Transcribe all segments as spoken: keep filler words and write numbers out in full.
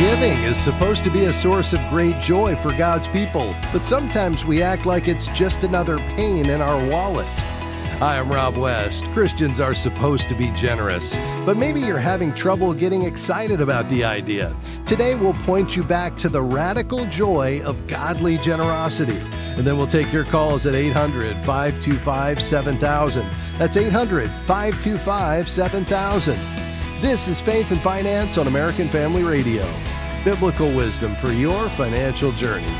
Giving is supposed to be a source of great joy for God's people, but sometimes we act like it's just another pain in our wallet. Hi, I'm Rob West. Christians are supposed to be generous, but maybe you're having trouble getting excited about the idea. Today, we'll point you back to the radical joy of godly generosity. And then we'll take your calls at eight hundred, five two five, seven thousand. That's eight hundred, five two five, seven thousand. This is Faith and Finance on American Family Radio. Biblical wisdom for your financial journey.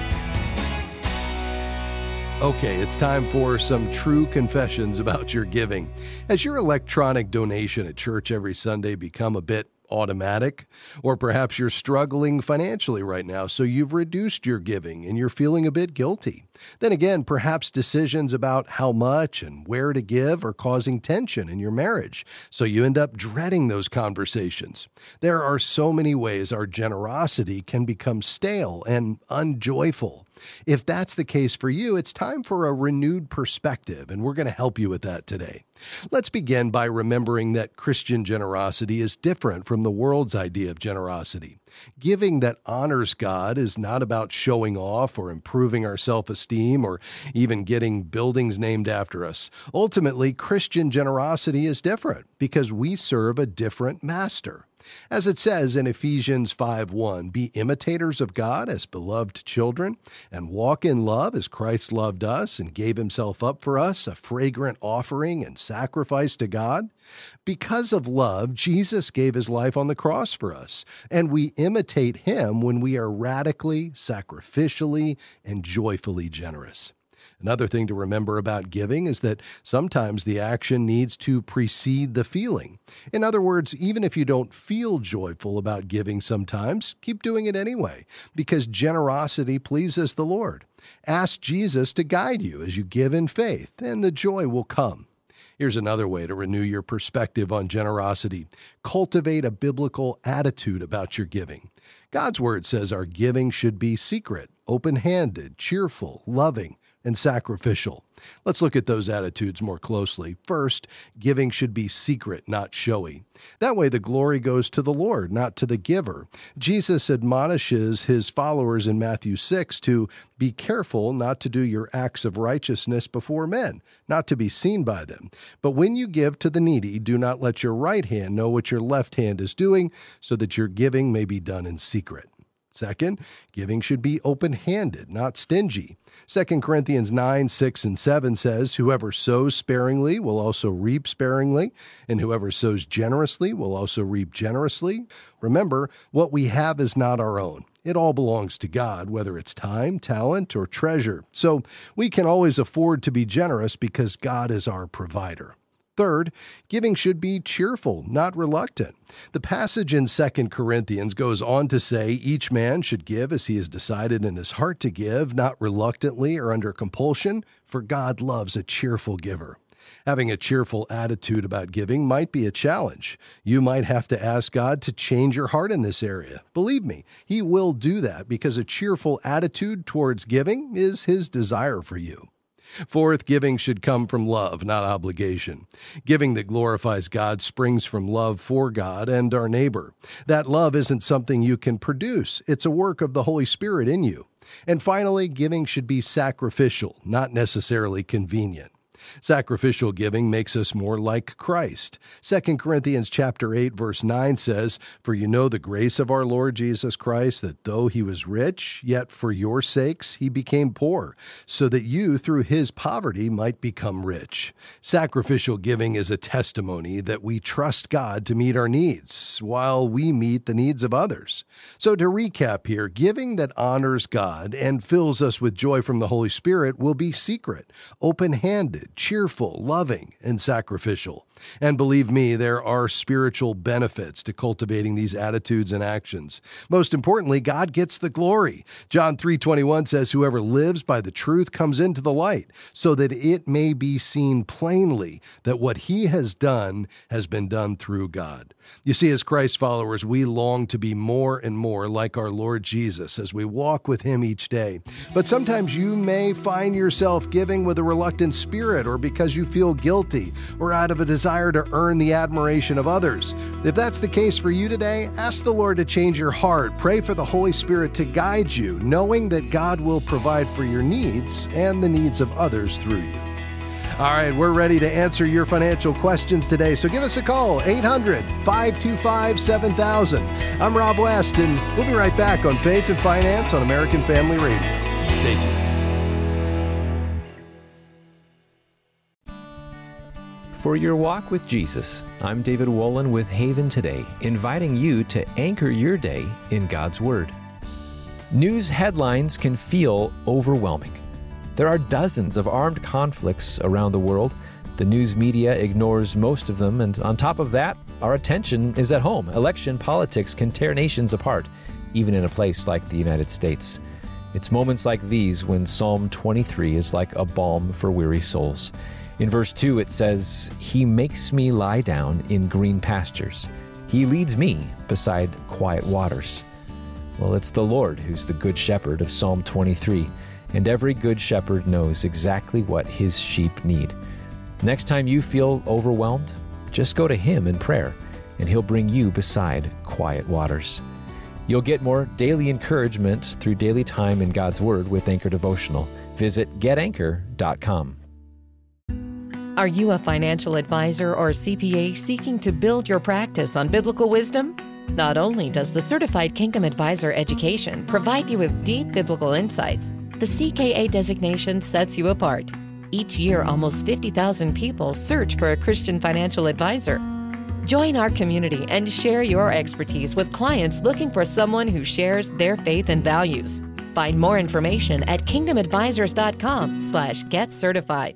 Okay, it's time for some true confessions about your giving. Has your electronic donation at church every Sunday become a bit automatic? Or perhaps you're struggling financially right now, so you've reduced your giving and you're feeling a bit guilty. Then again, perhaps decisions about how much and where to give are causing tension in your marriage, so you end up dreading those conversations. There are so many ways our generosity can become stale and unjoyful. If that's the case for you, it's time for a renewed perspective, and we're going to help you with that today. Let's begin by remembering that Christian generosity is different from the world's idea of generosity. Giving that honors God is not about showing off or improving our self-esteem or even getting buildings named after us. Ultimately, Christian generosity is different because we serve a different master. As it says in Ephesians five one, be imitators of God as beloved children, and walk in love as Christ loved us and gave himself up for us, a fragrant offering and sacrifice to God. Because of love, Jesus gave his life on the cross for us, and we imitate him when we are radically, sacrificially, and joyfully generous. Another thing to remember about giving is that sometimes the action needs to precede the feeling. In other words, even if you don't feel joyful about giving sometimes, keep doing it anyway, because generosity pleases the Lord. Ask Jesus to guide you as you give in faith, and the joy will come. Here's another way to renew your perspective on generosity. Cultivate a biblical attitude about your giving. God's word says our giving should be secret, open-handed, cheerful, loving, and sacrificial. Let's look at those attitudes more closely. First, giving should be secret, not showy. That way the glory goes to the Lord, not to the giver. Jesus admonishes his followers in Matthew six to be careful not to do your acts of righteousness before men, not to be seen by them. But when you give to the needy, do not let your right hand know what your left hand is doing, so that your giving may be done in secret. Second, giving should be open-handed, not stingy. Second Corinthians nine, six, and seven says, whoever sows sparingly will also reap sparingly, and whoever sows generously will also reap generously. Remember, what we have is not our own. It all belongs to God, whether it's time, talent, or treasure. So we can always afford to be generous because God is our provider. Third, giving should be cheerful, not reluctant. The passage in Second Corinthians goes on to say each man should give as he has decided in his heart to give, not reluctantly or under compulsion, for God loves a cheerful giver. Having a cheerful attitude about giving might be a challenge. You might have to ask God to change your heart in this area. Believe me, he will do that because a cheerful attitude towards giving is his desire for you. Fourth, giving should come from love, not obligation. Giving that glorifies God springs from love for God and our neighbor. That love isn't something you can produce. It's a work of the Holy Spirit in you. And finally, giving should be sacrificial, not necessarily convenient. Sacrificial giving makes us more like Christ. Second Corinthians chapter eight, verse nine says, for you know the grace of our Lord Jesus Christ, that though he was rich, yet for your sakes he became poor, so that you through his poverty might become rich. Sacrificial giving is a testimony that we trust God to meet our needs, while we meet the needs of others. So to recap here, giving that honors God and fills us with joy from the Holy Spirit will be secret, open-handed, cheerful, loving, and sacrificial. And believe me, there are spiritual benefits to cultivating these attitudes and actions. Most importantly, God gets the glory. John three twenty-one says, whoever lives by the truth comes into the light, so that it may be seen plainly that what he has done has been done through God. You see, as Christ followers, we long to be more and more like our Lord Jesus as we walk with him each day. But sometimes you may find yourself giving with a reluctant spirit spirit or because you feel guilty or out of a desire to earn the admiration of others. If that's the case for you today, ask the Lord to change your heart. Pray for the Holy Spirit to guide you, knowing that God will provide for your needs and the needs of others through you. All right, we're ready to answer your financial questions today, so give us a call, eight hundred, five two five, seven thousand. I'm Rob West, and we'll be right back on Faith and Finance on American Family Radio. Stay tuned. For your walk with Jesus, I'm David Wolin with Haven Today, inviting you to anchor your day in God's Word. News headlines can feel overwhelming. There are dozens of armed conflicts around the world. The news media ignores most of them, and on top of that, our attention is at home. Election politics can tear nations apart, even in a place like the United States. It's moments like these when Psalm twenty-three is like a balm for weary souls. In verse two, it says, "He makes me lie down in green pastures. He leads me beside quiet waters." Well, it's the Lord who's the good shepherd of Psalm twenty-three. And every good shepherd knows exactly what his sheep need. Next time you feel overwhelmed, just go to him in prayer, and he'll bring you beside quiet waters. You'll get more daily encouragement through daily time in God's Word with Anchor Devotional. Visit get anchor dot com. Are you a financial advisor or C P A seeking to build your practice on biblical wisdom? Not only does the Certified Kingdom Advisor education provide you with deep biblical insights, the C K A designation sets you apart. Each year, almost fifty thousand people search for a Christian financial advisor. Join our community and share your expertise with clients looking for someone who shares their faith and values. Find more information at kingdom advisors dot com slash get certified.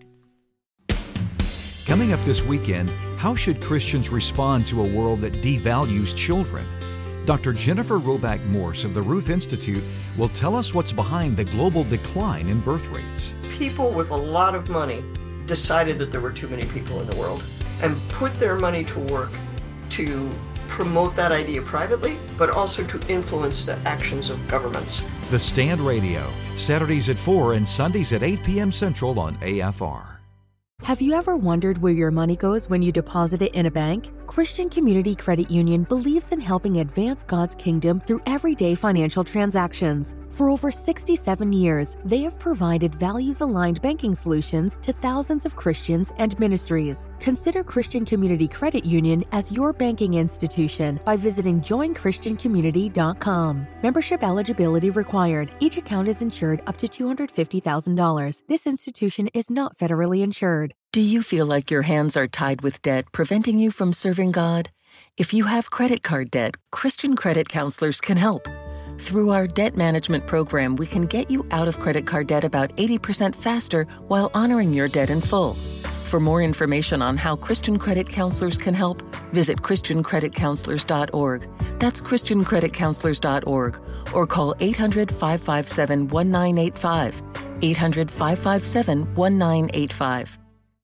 Coming up this weekend, how should Christians respond to a world that devalues children? Doctor Jennifer Roback Morse of the Ruth Institute will tell us what's behind the global decline in birth rates. People with a lot of money decided that there were too many people in the world and put their money to work to promote that idea privately, but also to influence the actions of governments. The Stand Radio, Saturdays at four and Sundays at eight p.m. Central on A F R. Have you ever wondered where your money goes when you deposit it in a bank? Christian Community Credit Union believes in helping advance God's kingdom through everyday financial transactions. For over sixty-seven years, they have provided values-aligned banking solutions to thousands of Christians and ministries. Consider Christian Community Credit Union as your banking institution by visiting join christian community dot com. Membership eligibility required. Each account is insured up to two hundred fifty thousand dollars. This institution is not federally insured. Do you feel like your hands are tied with debt, preventing you from serving God? If you have credit card debt, Christian Credit Counselors can help. Through our debt management program, we can get you out of credit card debt about eighty percent faster while honoring your debt in full. For more information on how Christian Credit Counselors can help, visit christian credit counselors dot org. That's christian credit counselors dot org, or call eight hundred, five five seven, one nine eight five, eight hundred, five five seven, one nine eight five.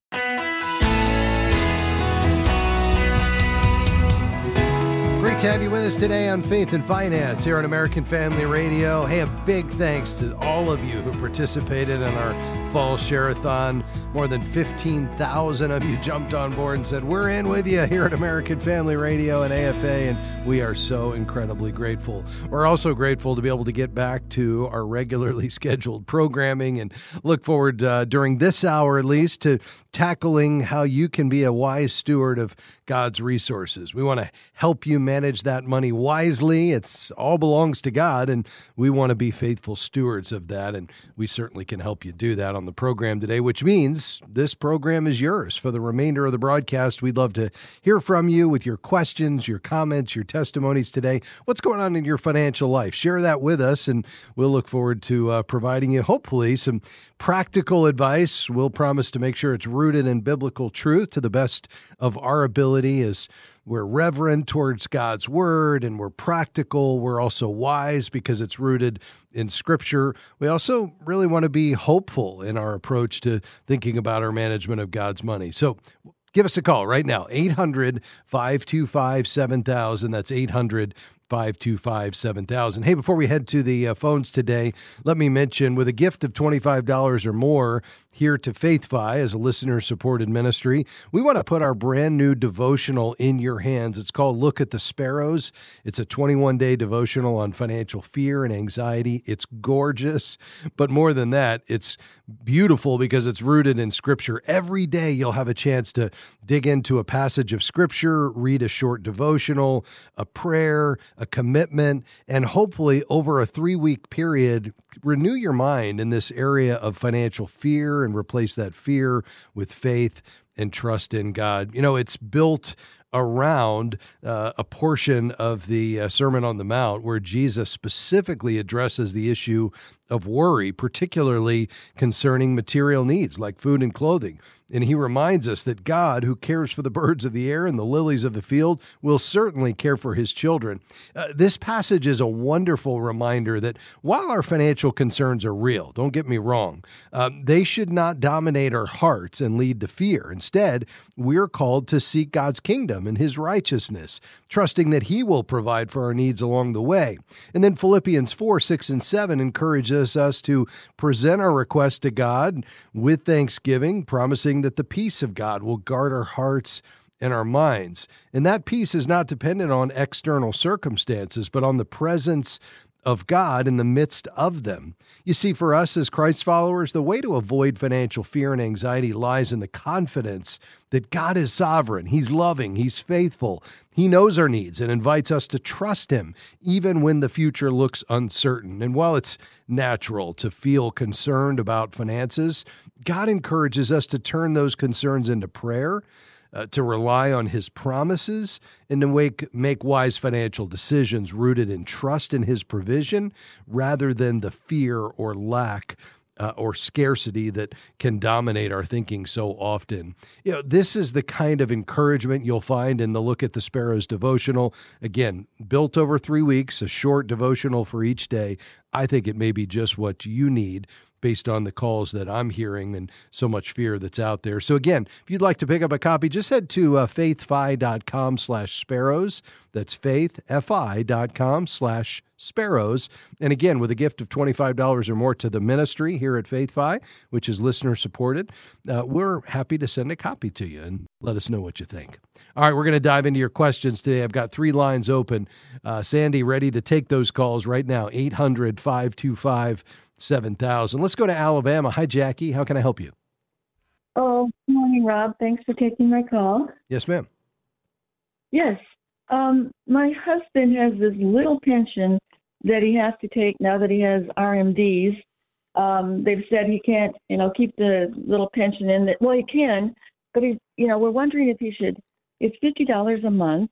Great to have you with us today on Faith and Finance here on American Family Radio. Hey, a big thanks to all of you who participated in our fall share-a-thon. More than fifteen thousand of you jumped on board and said, we're in with you here at American Family Radio and A F A, and we are so incredibly grateful. We're also grateful to be able to get back to our regularly scheduled programming and look forward, uh, during this hour at least, to tackling how you can be a wise steward of God's resources. We want to help you manage that money wisely. It's all belongs to God, and we want to be faithful stewards of that, and we certainly can help you do that on the program today, which means this program is yours for the remainder of the broadcast. We'd love to hear from you with your questions, your comments, your testimonies today. What's going on in your financial life? Share that with us, and we'll look forward to uh, providing you, hopefully, some practical advice. We'll promise to make sure it's rooted in biblical truth to the best of our ability. As we're reverent towards God's word and we're practical, we're also wise because it's rooted in Scripture. We also really want to be hopeful in our approach to thinking about our management of God's money. So give us a call right now, eight hundred, five two five, seven thousand. That's eight hundred, five two five, seven thousand. Hey, before we head to the uh, phones today, let me mention with a gift of twenty-five dollars or more here to FaithFi as a listener-supported ministry, we want to put our brand new devotional in your hands. It's called Look at the Sparrows. It's a twenty-one day devotional on financial fear and anxiety. It's gorgeous, but more than that, it's beautiful because it's rooted in Scripture. Every day you'll have a chance to dig into a passage of Scripture, read a short devotional, a prayer, a commitment, and hopefully over a three-week period, renew your mind in this area of financial fear and replace that fear with faith and trust in God. You know, it's built around uh, a portion of the uh, Sermon on the Mount where Jesus specifically addresses the issue of worry, particularly concerning material needs like food and clothing. And he reminds us that God, who cares for the birds of the air and the lilies of the field, will certainly care for his children. Uh, this passage is a wonderful reminder that while our financial concerns are real, don't get me wrong, um, they should not dominate our hearts and lead to fear. Instead, we're called to seek God's kingdom and his righteousness, trusting that he will provide for our needs along the way. And then Philippians four, six, and seven encourages us to present our request to God with thanksgiving, promising that the peace of God will guard our hearts and our minds. And that peace is not dependent on external circumstances, but on the presence of God in the midst of them. You see, for us as Christ followers, the way to avoid financial fear and anxiety lies in the confidence that God is sovereign, he's loving, he's faithful, he knows our needs and invites us to trust him even when the future looks uncertain. And while it's natural to feel concerned about finances, God encourages us to turn those concerns into prayer, Uh, to rely on his promises, and to make, make wise financial decisions rooted in trust in his provision rather than the fear or lack uh, or scarcity that can dominate our thinking so often. You know, this is the kind of encouragement you'll find in the Look at the Sparrows devotional. Again, built over three weeks, a short devotional for each day. I think it may be just what you need based on the calls that I'm hearing and so much fear that's out there. So again, if you'd like to pick up a copy, just head to uh, faithfi.com slash sparrows. That's faithfi.com slash sparrows. And again, with a gift of twenty-five dollars or more to the ministry here at FaithFi, which is listener supported, uh, we're happy to send a copy to you and let us know what you think. All right, we're going to dive into your questions today. I've got three lines open. Uh, Sandy, ready to take those calls right now, eight hundred, five two five, seven thousand. Let's go to Alabama. Hi, Jackie. How can I help you? Oh, good morning, Rob. Thanks for taking my call. Yes, ma'am. Yes. Um, my husband has this little pension that he has to take now that he has R M Ds. Um, they've said he can't, you know, keep the little pension in. That, well, he can, but he, you know, we're wondering if he should. It's fifty dollars a month,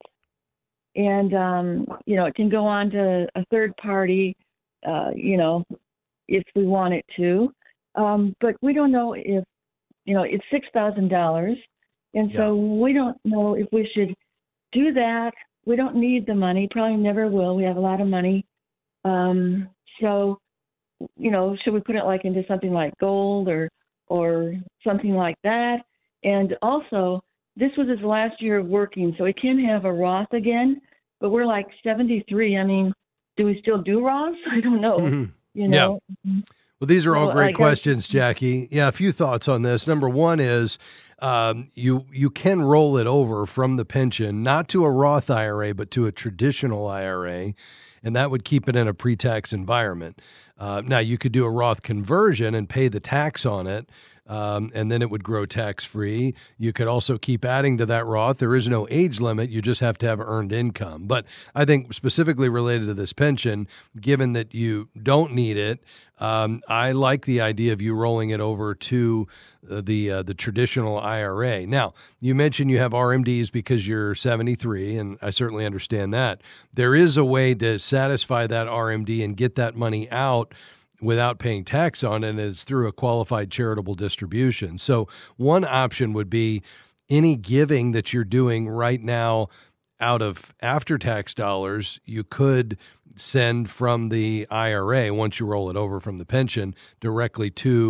and um, you know, it can go on to a third party, uh, you know, if we want it to. Um, but we don't know if, you know, it's six thousand dollars, and so yeah. we don't know if we should do that. We don't need the money. Probably never will. We have a lot of money. Um, so, you know, should we put it like into something like gold or or something like that? And also, this was his last year of working, so he can have a Roth again. But we're like seventy-three. I mean, do we still do Roths? I don't know. Mm-hmm. You know. Yeah. Well, these are all well, great questions, Jackie. Yeah, a few thoughts on this. Number one is um, you you can roll it over from the pension, not to a Roth I R A, but to a traditional I R A, and that would keep it in a pre-tax environment. Uh, now, you could do a Roth conversion and pay the tax on it, um, and then it would grow tax-free. You could also keep adding to that Roth. There is no age limit. You just have to have earned income. But I think specifically related to this pension, given that you don't need it, um, I like the idea of you rolling it over to uh, the uh, the traditional I R A. Now, you mentioned you have R M Ds because you're seventy-three, and I certainly understand that. There is a way to satisfy that R M D and get that money out without paying tax on it, and it's through a qualified charitable distribution. So one option would be any giving that you're doing right now out of after-tax dollars, you could send from the I R A, once you roll it over from the pension, directly to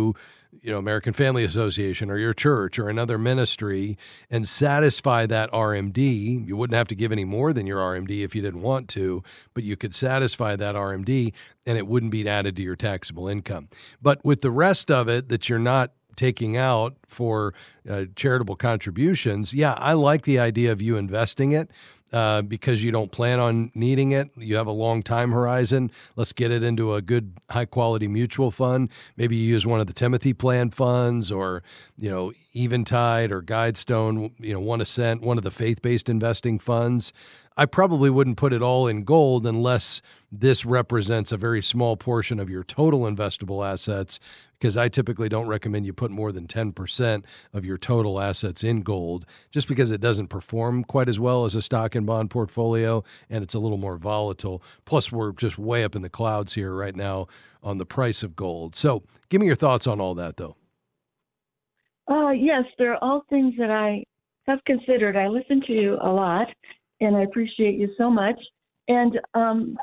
you know, American Family Association or your church or another ministry and satisfy that R M D. You wouldn't have to give any more than your R M D if you didn't want to, but you could satisfy that R M D and it wouldn't be added to your taxable income. But with the rest of it that you're not taking out for uh, charitable contributions, yeah, I like the idea of you investing it. Uh, because you don't plan on needing it. You have a long time horizon. Let's get it into a good, high-quality mutual fund. Maybe you use one of the Timothy Plan funds or, you know, Eventide or Guidestone, you know, One Ascent, one of the faith-based investing funds. I probably wouldn't put it all in gold unless this represents a very small portion of your total investable assets, because I typically don't recommend you put more than ten percent of your total assets in gold, just because it doesn't perform quite as well as a stock and bond portfolio, and it's a little more volatile. Plus, we're just way up in the clouds here right now on the price of gold. So give me your thoughts on all that, though. Uh, yes, they're all things that I have considered. I listen to you a lot, and I appreciate you so much. And um,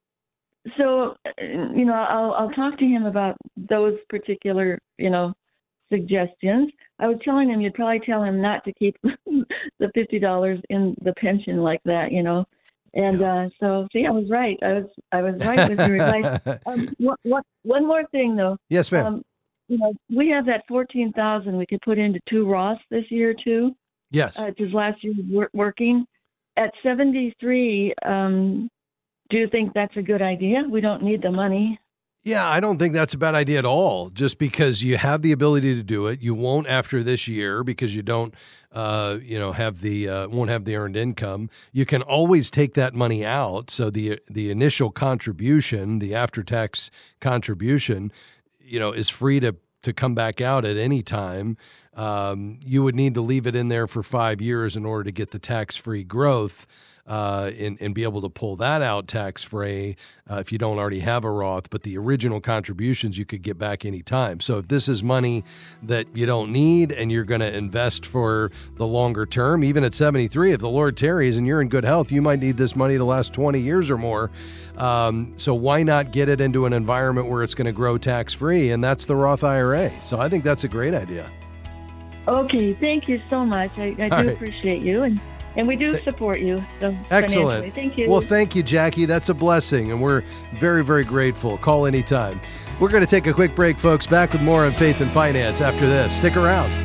so, you know, I'll, I'll talk to him about those particular, you know, suggestions. I was telling him, you'd probably tell him not to keep the fifty dollars in the pension like that, you know. And uh, so, see, I was right. I was I was right with your advice. Um, what, what, one more thing, though. Yes, ma'am. Um, you know, we have that fourteen thousand we could put into two Roths this year, too. Yes. Uh, because last year was working. At seventy-three, um, do you think that's a good idea? We don't need the money. Yeah, I don't think that's a bad idea at all, just because you have the ability to do it. You won't after this year because you don't, uh, you know, have the uh, won't have the earned income. You can always take that money out. So the the initial contribution, the after-tax contribution, you know, is free to to come back out at any time. Um, you would need to leave it in there for five years in order to get the tax-free growth uh, and, and be able to pull that out tax-free uh, if you don't already have a Roth. But the original contributions you could get back any time. So if this is money that you don't need and you're going to invest for the longer term, even at seventy-three, if the Lord tarries and you're in good health, you might need this money to last twenty years or more. Um, so why not get it into an environment where it's going to grow tax-free? And that's the Roth I R A. So I think that's a great idea. Okay, thank you so much. I, I do right. appreciate you, and, and we do support you. So Excellent. Thank you. Well, thank you, Jackie. That's a blessing, and we're very, very grateful. Call anytime. We're going to take a quick break, folks. Back with more on Faith and Finance after this. Stick around.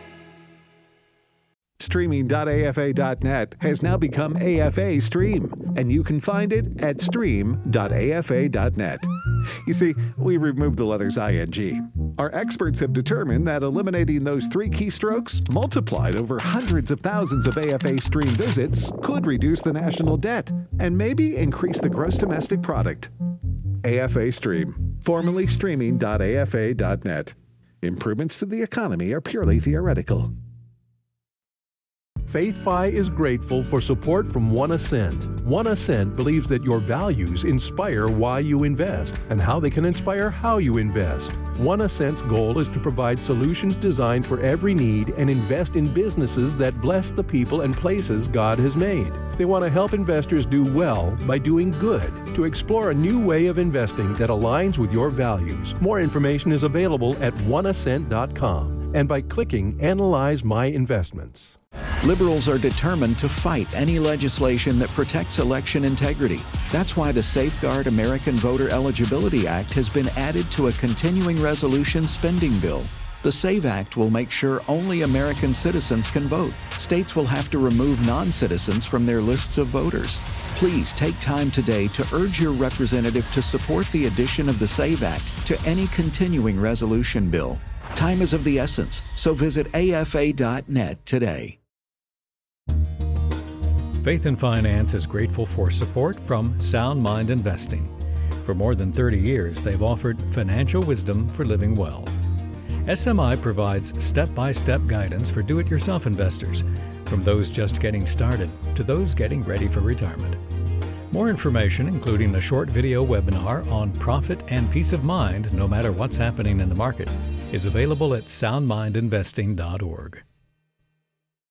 Streaming dot A F A dot net has now become A F A Stream, and you can find it at stream dot A F A dot net. You see, we removed the letters I N G. Our experts have determined that eliminating those three keystrokes, multiplied over hundreds of thousands of A F A Stream visits, could reduce the national debt and maybe increase the gross domestic product. A F A Stream, formerly streaming dot A F A dot net. Improvements to the economy are purely theoretical. FaithFi is grateful for support from One Ascent. One Ascent believes that your values inspire why you invest and how they can inspire how you invest. One Ascent's goal is to provide solutions designed for every need and invest in businesses that bless the people and places God has made. They want to help investors do well by doing good, to explore a new way of investing that aligns with your values. More information is available at one ascent dot com and by clicking Analyze My Investments. Liberals are determined to fight any legislation that protects election integrity. That's why the Safeguard American Voter Eligibility Act has been added to a continuing resolution spending bill. The SAVE Act will make sure only American citizens can vote. States will have to remove non-citizens from their lists of voters. Please take time today to urge your representative to support the addition of the SAVE Act to any continuing resolution bill. Time is of the essence, so visit A F A dot net today. Faith and Finance is grateful for support from Sound Mind Investing. For more than thirty years, they've offered financial wisdom for living well. S M I provides step-by-step guidance for do-it-yourself investors, from those just getting started to those getting ready for retirement. More information, including a short video webinar on profit and peace of mind no matter what's happening in the market, is available at sound mind investing dot org.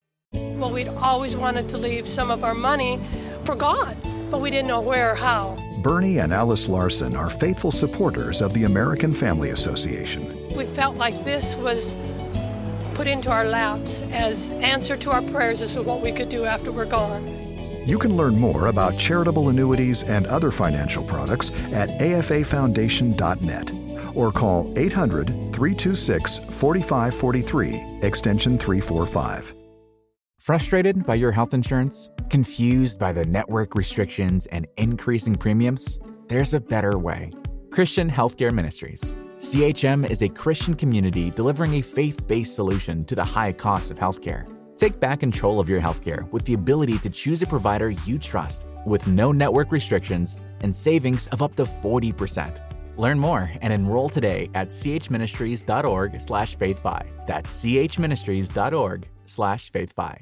Well, we'd always wanted to leave some of our money for God, but we didn't know where or how. Bernie and Alice Larson are faithful supporters of the American Family Association. We felt like this was put into our laps as answer to our prayers as to what we could do after we're gone. You can learn more about charitable annuities and other financial products at A F A foundation dot net or call eight hundred, three two six, four five four three, extension three forty-five. Frustrated by your health insurance? Confused by the network restrictions and increasing premiums? There's a better way. Christian Healthcare Ministries. C H M is a Christian community delivering a faith-based solution to the high cost of healthcare. Take back control of your healthcare with the ability to choose a provider you trust with no network restrictions and savings of up to forty percent. Learn more and enroll today at chministries.org slash faithfi. That's chministries.org slash faithfi.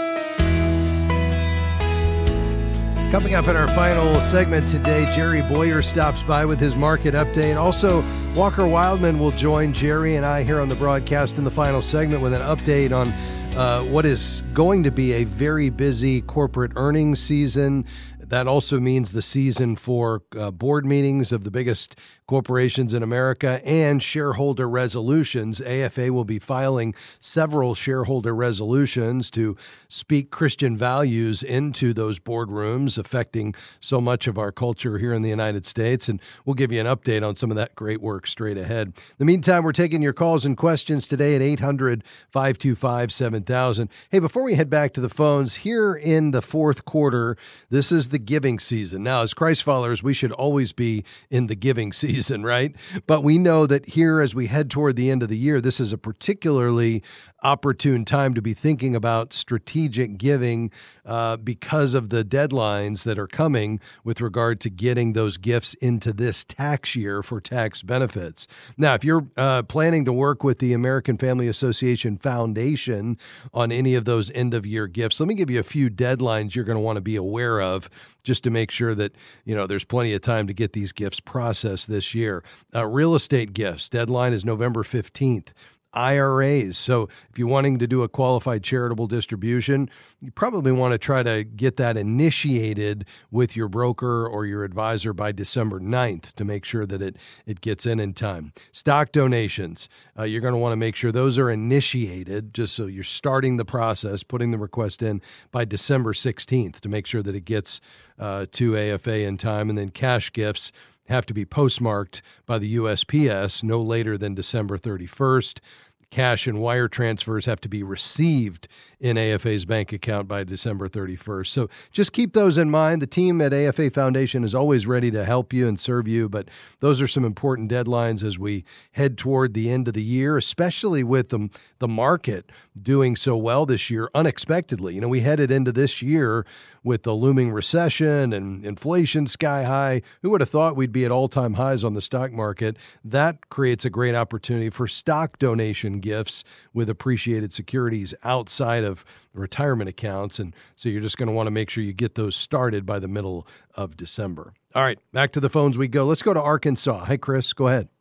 Coming up in our final segment today, Jerry Boyer stops by with his market update. Also, Walker Wildman will join Jerry and I here on the broadcast in the final segment with an update on uh, what is going to be a very busy corporate earnings season. That also means the season for uh, board meetings of the biggest corporations in America and shareholder resolutions. A F A will be filing several shareholder resolutions to speak Christian values into those boardrooms, affecting so much of our culture here in the United States. And we'll give you an update on some of that great work straight ahead. In the meantime, we're taking your calls and questions today at eight hundred, five two five, seven thousand. Hey, before we head back to the phones, here in the fourth quarter, this is the giving season. Now, as Christ followers, we should always be in the giving season, right? But we know that here, as we head toward the end of the year, this is a particularly opportune time to be thinking about strategic giving uh, because of the deadlines that are coming with regard to getting those gifts into this tax year for tax benefits. Now, if you're uh, planning to work with the American Family Association Foundation on any of those end-of-year gifts, let me give you a few deadlines you're going to want to be aware of just to make sure that, you know, there's plenty of time to get these gifts processed this year. Uh, real estate gifts, deadline is November fifteenth. I R As. So if you're wanting to do a qualified charitable distribution, you probably want to try to get that initiated with your broker or your advisor by December ninth to make sure that it, it gets in in time. Stock donations, uh, you're going to want to make sure those are initiated just so you're starting the process, putting the request in by December sixteenth to make sure that it gets uh, to A F A in time. And then cash gifts have to be postmarked by the U S P S no later than December thirty-first. Cash and wire transfers have to be received in A F A's bank account by December thirty-first. So just keep those in mind. The team at A F A Foundation is always ready to help you and serve you, but those are some important deadlines as we head toward the end of the year, especially with the, the market doing so well this year unexpectedly. You know, we headed into this year with the looming recession and inflation sky high. Who would have thought we'd be at all-time highs on the stock market? That creates a great opportunity for stock donation gifts with appreciated securities outside of retirement accounts. And so you're just going to want to make sure you get those started by the middle of December. All right, back to the phones we go. Let's go to Arkansas. Hi, Chris. Go ahead.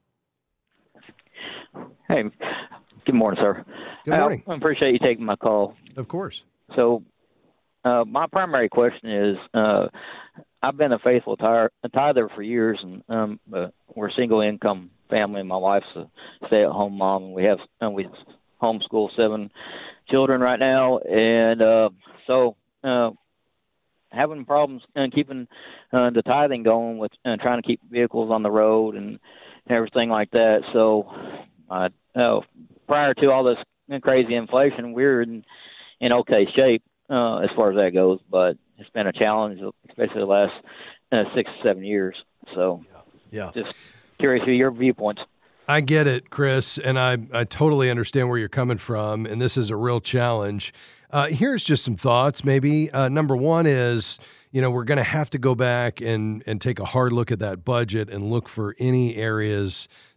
Hey, good morning, sir. Good morning. I appreciate you taking my call. Of course. So uh, my primary question is, uh, I've been a faithful tither, a tither for years, and um, uh, we're a single-income family. My wife's a stay-at-home mom, and we have and we homeschool seven children right now, and uh, so uh, having problems uh, keeping uh, the tithing going with uh, trying to keep vehicles on the road and everything like that. So uh, uh, prior to all this crazy inflation, we're in, in okay shape uh, as far as that goes, but it's been a challenge, especially the last uh, six or seven years. So yeah, just curious of your viewpoints. I get it, Chris, and I, I totally understand where you're coming from, and this is a real challenge. Uh, here's just some thoughts, maybe. Uh, number one is, you know, we're going to have to go back and, and take a hard look at that budget and look for any areas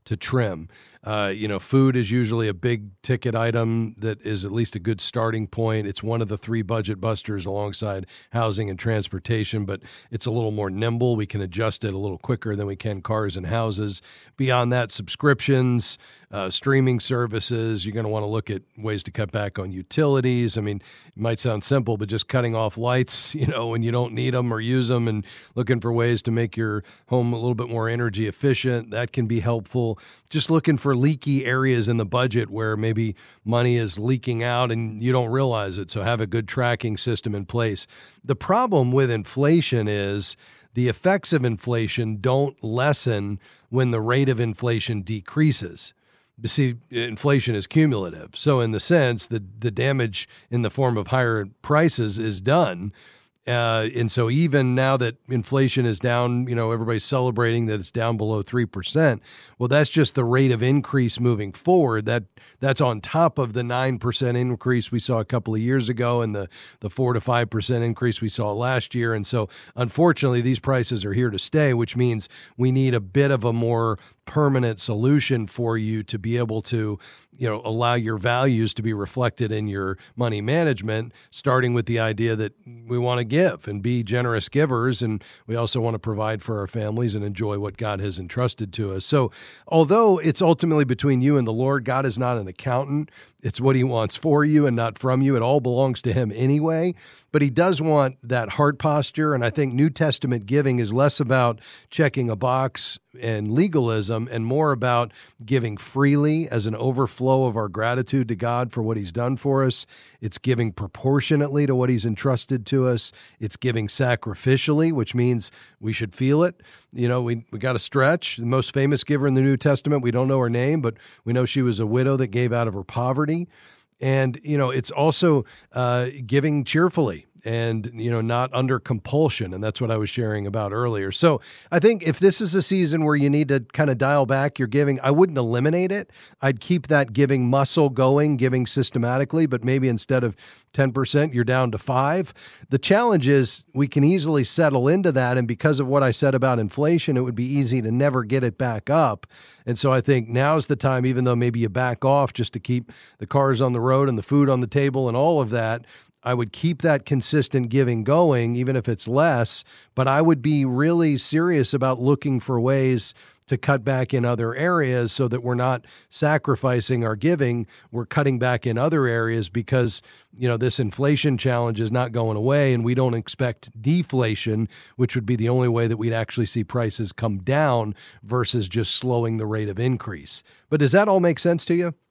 to trim. Uh, you know, food is usually a big ticket item that is at least a good starting point. It's one of the three budget busters alongside housing and transportation, but it's a little more nimble. We can adjust it a little quicker than we can cars and houses. Beyond that, subscriptions, uh, streaming services, you're going to want to look at ways to cut back on utilities. I mean, it might sound simple, but just cutting off lights, you know, when you don't need them or use them, and looking for ways to make your home a little bit more energy efficient, that can be helpful. Just looking for leaky areas in the budget where maybe money is leaking out and you don't realize it. So have a good tracking system in place. The problem with inflation is the effects of inflation don't lessen when the rate of inflation decreases. You see, inflation is cumulative. So in the sense, the, the damage in the form of higher prices is done. Uh, and so even now that inflation is down, you know, everybody's celebrating that it's down below three percent. Well, that's just the rate of increase moving forward. That that's on top of the nine percent increase we saw a couple of years ago and the, the four to five percent increase we saw last year. And so unfortunately, these prices are here to stay, which means we need a bit of a more permanent solution for you to be able to, you know, allow your values to be reflected in your money management, starting with the idea that we want to give and be generous givers. And we also want to provide for our families and enjoy what God has entrusted to us. So although it's ultimately between you and the Lord, God is not an accountant. It's what he wants for you and not from you. It all belongs to him anyway. But he does want that heart posture. And I think New Testament giving is less about checking a box and legalism and more about giving freely as an overflow of our gratitude to God for what he's done for us. It's giving proportionately to what he's entrusted to us. It's giving sacrificially, which means we should feel it. You know, we, we got to stretch. The most famous giver in the New Testament, we don't know her name, but we know she was a widow that gave out of her poverty. And, you know, it's also uh, giving cheerfully and, you know, not under compulsion. And that's what I was sharing about earlier. So I think if this is a season where you need to kind of dial back your giving, I wouldn't eliminate it. I'd keep that giving muscle going, giving systematically, but maybe instead of ten percent, you're down to five. The challenge is we can easily settle into that. And because of what I said about inflation, it would be easy to never get it back up. And so I think now's the time, even though maybe you back off just to keep the cars on the road and the food on the table and all of that, I would keep that consistent giving going, even if it's less, but I would be really serious about looking for ways to cut back in other areas so that we're not sacrificing our giving. We're cutting back in other areas because, you know, this inflation challenge is not going away and we don't expect deflation, which would be the only way that we'd actually see prices come down versus just slowing the rate of increase. But does that all make sense to you?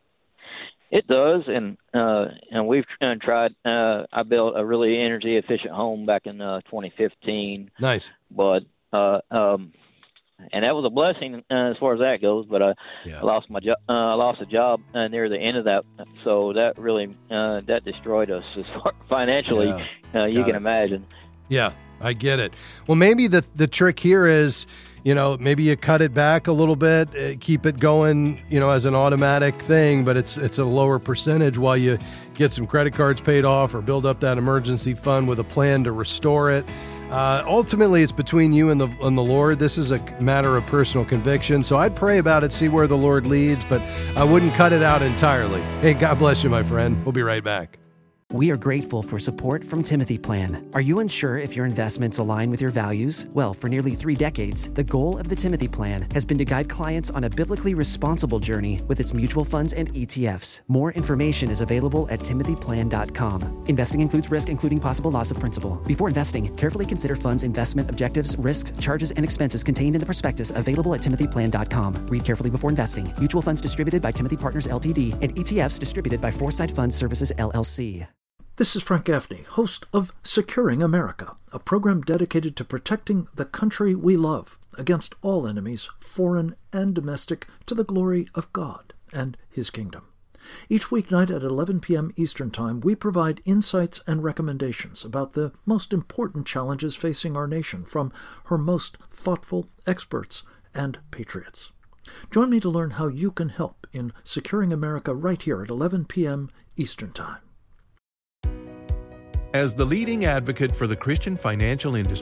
It does, and uh, and we've uh, tried. Uh, I built a really energy efficient home back in uh, twenty fifteen. Nice, but uh, um, and that was a blessing uh, as far as that goes. But I, yeah. I lost my job. Uh, I lost a job uh, near the end of that, so that really uh, that destroyed us as far financially. Yeah. Uh, you Got can it. imagine. Yeah, I get it. Well, maybe the the trick here is, you know, maybe you cut it back a little bit, uh, keep it going, you know, as an automatic thing, but it's it's a lower percentage while you get some credit cards paid off or build up that emergency fund with a plan to restore it. Uh, ultimately, it's between you and the and the Lord. This is a matter of personal conviction. So I'd pray about it, see where the Lord leads, but I wouldn't cut it out entirely. Hey, God bless you, my friend. We'll be right back. We are grateful for support from Timothy Plan. Are you unsure if your investments align with your values? Well, for nearly three decades, the goal of the Timothy Plan has been to guide clients on a biblically responsible journey with its mutual funds and E T Fs. More information is available at timothy plan dot com. Investing includes risk, including possible loss of principal. Before investing, carefully consider funds' investment objectives, risks, charges, and expenses contained in the prospectus available at timothy plan dot com. Read carefully before investing. Mutual funds distributed by Timothy Partners L T D and E T Fs distributed by Foresight Fund Services L L C. This is Frank Gaffney, host of Securing America, a program dedicated to protecting the country we love against all enemies, foreign and domestic, to the glory of God and His kingdom. Each weeknight at eleven p.m. Eastern Time, we provide insights and recommendations about the most important challenges facing our nation from her most thoughtful experts and patriots. Join me to learn how you can help in Securing America right here at eleven p.m. Eastern Time. As the leading advocate for the Christian financial industry,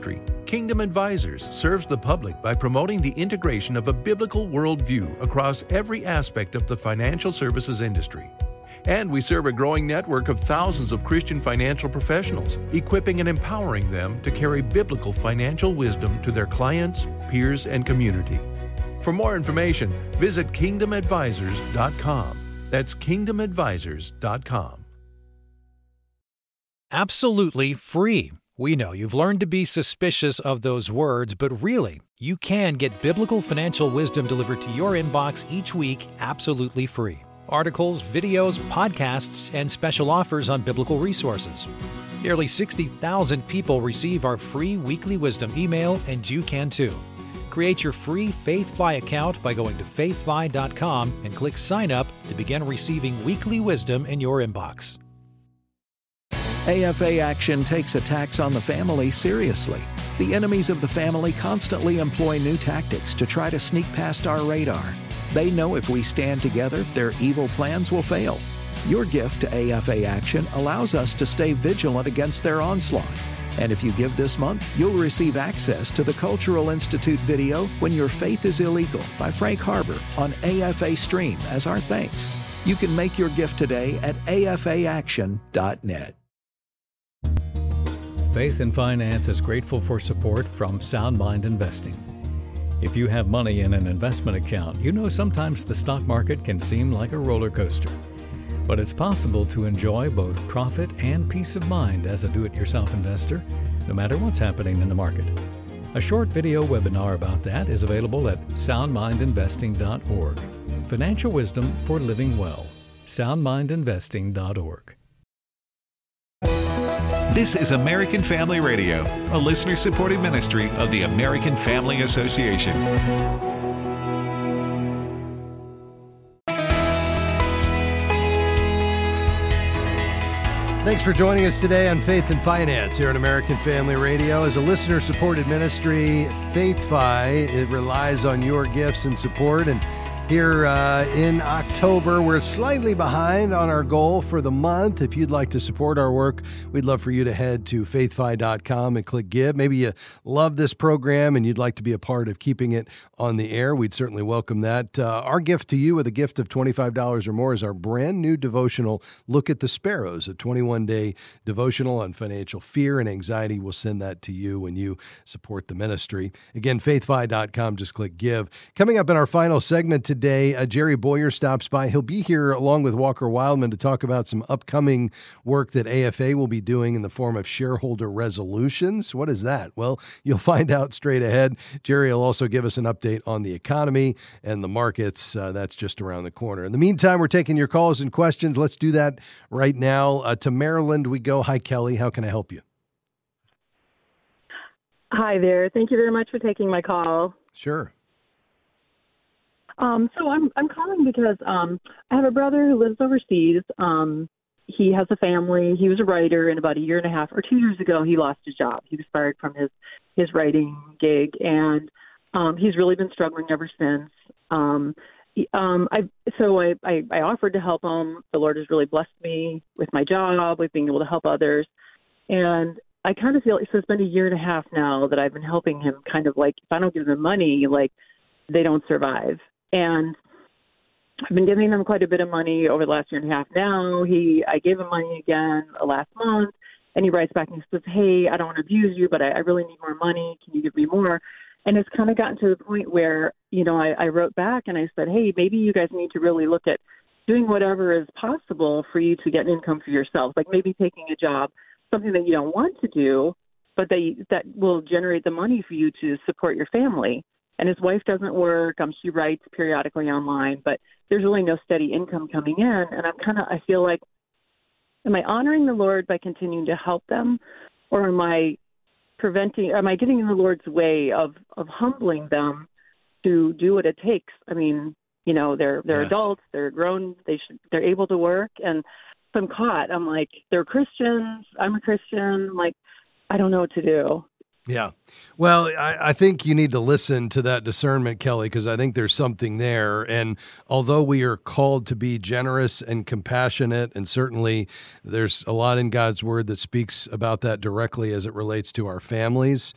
Kingdom Advisors serves the public by promoting the integration of a biblical worldview across every aspect of the financial services industry. And we serve a growing network of thousands of Christian financial professionals, equipping and empowering them to carry biblical financial wisdom to their clients, peers, and community. For more information, visit kingdom advisors dot com. That's kingdom advisors dot com. Absolutely free. We know you've learned to be suspicious of those words, but really, you can get biblical financial wisdom delivered to your inbox each week absolutely free. Articles, videos, podcasts, and special offers on biblical resources. Nearly sixty thousand people receive our free weekly wisdom email, and you can too. Create your free FaithFi account by going to faith fi dot com and click Sign Up to begin receiving weekly wisdom in your inbox. A F A Action takes attacks on the family seriously. The enemies of the family constantly employ new tactics to try to sneak past our radar. They know if we stand together, their evil plans will fail. Your gift to A F A Action allows us to stay vigilant against their onslaught. And if you give this month, you'll receive access to the Cultural Institute video When Your Faith is Illegal by Frank Harbor on A F A Stream as our thanks. You can make your gift today at A F A action dot net. Faith and Finance is grateful for support from Sound Mind Investing. If you have money in an investment account, you know sometimes the stock market can seem like a roller coaster. But it's possible to enjoy both profit and peace of mind as a do-it-yourself investor, no matter what's happening in the market. A short video webinar about that is available at sound mind investing dot org. Financial wisdom for living well. sound mind investing dot org. This is American Family Radio, a listener-supported ministry of the American Family Association. Thanks for joining us today on Faith and Finance here on American Family Radio. As a listener-supported ministry, FaithFi, it relies on your gifts and support. And here uh, in October, we're slightly behind on our goal for the month. If you'd like to support our work, we'd love for you to head to faith fi dot com and click Give. Maybe you love this program and you'd like to be a part of keeping it on the air. We'd certainly welcome that. Uh, our gift to you with a gift of twenty-five dollars or more is our brand new devotional, Look at the Sparrows, a twenty-one day devotional on financial fear and anxiety. We'll send that to you when you support the ministry. Again, faith fi dot com, just click Give. Coming up in our final segment today, Today, uh, Jerry Boyer stops by. He'll be here along with Walker Wildman to talk about some upcoming work that A F A will be doing in the form of shareholder resolutions. What is that? Well, you'll find out straight ahead. Jerry will also give us an update on the economy and the markets. Uh, that's just around the corner. In the meantime, we're taking your calls and questions. Let's do that right now. Uh, to Maryland we go. Hi, Kelly. How can I help you? Hi there. Thank you very much for taking my call. Sure. Um, so I'm I'm calling because um, I have a brother who lives overseas. Um, he has a family. He was a writer, and about a year and a half or two years ago, he lost his job. He was fired from his his writing gig, and um, he's really been struggling ever since. Um, he, um, I so I, I I offered to help him. The Lord has really blessed me with my job, with being able to help others, and I kind of feel so. It's been a year and a half now that I've been helping him. Kind of like if I don't give them money, like they don't survive. And I've been giving them quite a bit of money over the last year and a half now. He, I gave him money again last month, and he writes back and he says, hey, I don't want to abuse you, but I, I really need more money. Can you give me more? And it's kind of gotten to the point where, you know, I, I wrote back and I said, hey, maybe you guys need to really look at doing whatever is possible for you to get an income for yourself, like maybe taking a job, something that you don't want to do, but that, that will generate the money for you to support your family. And his wife doesn't work. Um, she writes periodically online, but there's really no steady income coming in. And I'm kind of, I feel like, am I honoring the Lord by continuing to help them, or am I preventing, am I getting in the Lord's way of, of humbling them to do what it takes? I mean, you know, they're, they're yes. adults, they're grown, they should, they're able to work. And if I'm caught, I'm like, they're Christians, I'm a Christian, like, I don't know what to do. Yeah. Well, I, I think you need to listen to that discernment, Kelly, because I think there's something there. And although we are called to be generous and compassionate, and certainly there's a lot in God's word that speaks about that directly as it relates to our families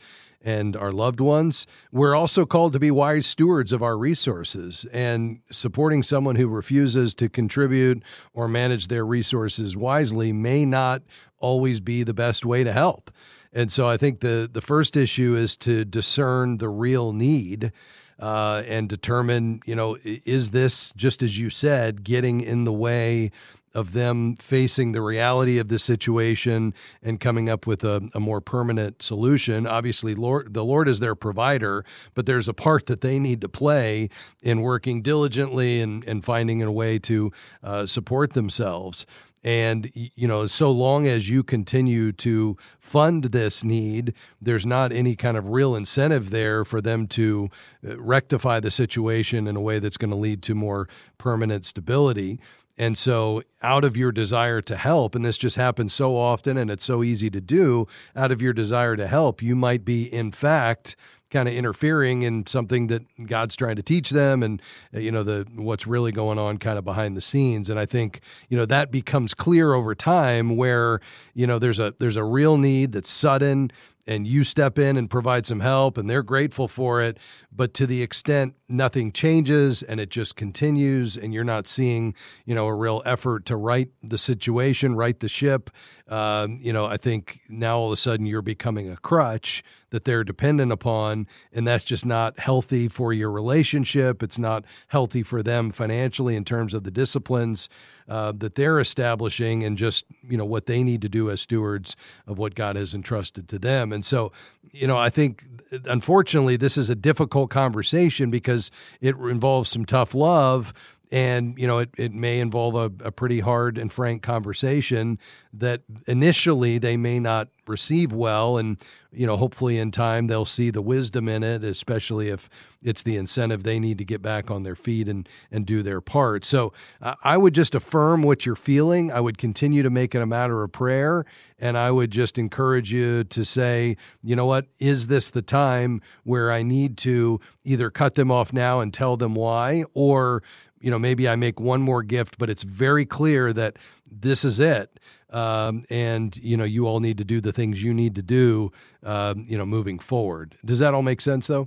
and our loved ones. We're also called to be wise stewards of our resources, and supporting someone who refuses to contribute or manage their resources wisely may not always be the best way to help. And so I think the, the first issue is to discern the real need uh, and determine, you know, is this, just as you said, getting in the way of them facing the reality of the situation and coming up with a, a more permanent solution. Obviously, Lord, the Lord is their provider, but there's a part that they need to play in working diligently and, and finding a way to uh, support themselves. And, you know, so long as you continue to fund this need, there's not any kind of real incentive there for them to rectify the situation in a way that's going to lead to more permanent stability. And so out of your desire to help, and this just happens so often and it's so easy to do, out of your desire to help, you might be, in fact, kind of interfering in something that God's trying to teach them, and you know the what's really going on kind of behind the scenes. And I think you know that becomes clear over time, where you know there's a there's a real need that's sudden, and you step in and provide some help, and they're grateful for it. But to the extent nothing changes and it just continues, and you're not seeing, you know, a real effort to right the situation, right the ship, um, you know, I think now all of a sudden you're becoming a crutch that they're dependent upon, and that's just not healthy for your relationship. It's not healthy for them financially in terms of the disciplines uh, that they're establishing, and just, you know, what they need to do as stewards of what God has entrusted to them. And so, you know, I think, unfortunately, this is a difficult conversation because it involves some tough love, and, you know, it, it may involve a, a pretty hard and frank conversation that initially they may not receive well. And, you know, hopefully in time they'll see the wisdom in it, especially if it's the incentive they need to get back on their feet and, and do their part. So uh, I would just affirm what you're feeling. I would continue to make it a matter of prayer. And I would just encourage you to say, you know what, is this the time where I need to either cut them off now and tell them why, or, you know, maybe I make one more gift, but it's very clear that this is it. Um, and, you know, you all need to do the things you need to do, um, you know, moving forward. Does that all make sense, though?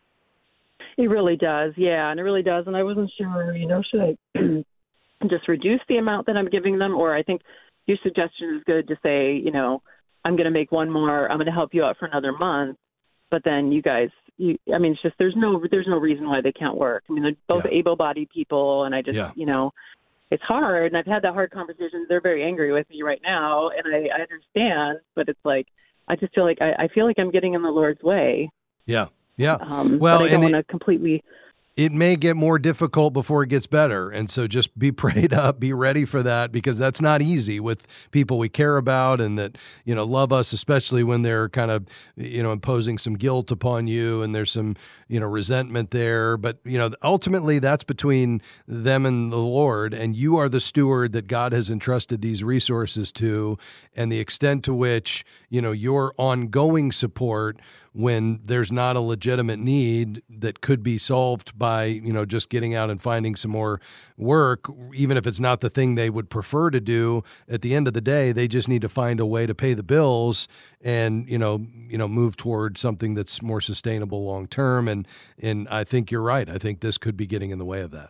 It really does, yeah, and it really does. And I wasn't sure, you know, should I just reduce the amount that I'm giving them? Or I think your suggestion is good to say, you know, I'm going to make one more, I'm going to help you out for another month, but then you guys, you, I mean, it's just, there's no, there's no reason why they can't work. I mean, they're both yeah. able-bodied people, and I just, yeah. you know, it's hard, and I've had that hard conversation. They're very angry with me right now, and I, I understand, but it's like, I just feel like, I, I feel like I'm getting in the Lord's way. Yeah, yeah. Um, well, but I don't and want to completely... It may get more difficult before it gets better. And so just be prayed up, be ready for that, because that's not easy with people we care about and that, you know, love us, especially when they're kind of, you know, imposing some guilt upon you and there's some, you know, resentment there. But, you know, ultimately that's between them and the Lord, and you are the steward that God has entrusted these resources to, and the extent to which, you know, your ongoing support when there's not a legitimate need that could be solved by, you know, just getting out and finding some more work, even if it's not the thing they would prefer to do. At the end of the day, they just need to find a way to pay the bills and, you know, you know, move toward something that's more sustainable long term. And and I think you're right. I think this could be getting in the way of that.